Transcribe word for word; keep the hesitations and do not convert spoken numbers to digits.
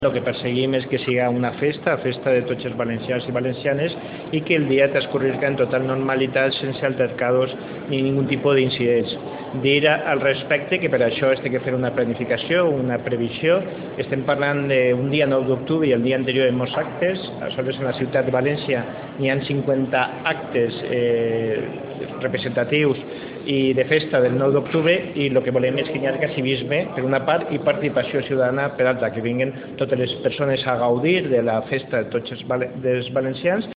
El que perseguim és que siga una festa, festa de tots els valencians i valencianes, i que el dia transcorrisca en total normalitat, sense altercados ni ningú tipus d'incidents. Dir al respecte que per això es té que fer una planificació, una previsió. Estem parlant d'un dia nou d'octubre i el dia anterior de molts actes. Aleshores, en la ciutat de València n'hi ha cinquanta actes eh, representatius i de festa del nou d'octubre, i el que volem és que hi hagi civisme per una part i participació ciutadana per altra, que vinguin totes les persones a gaudir de la festa de tots els valencians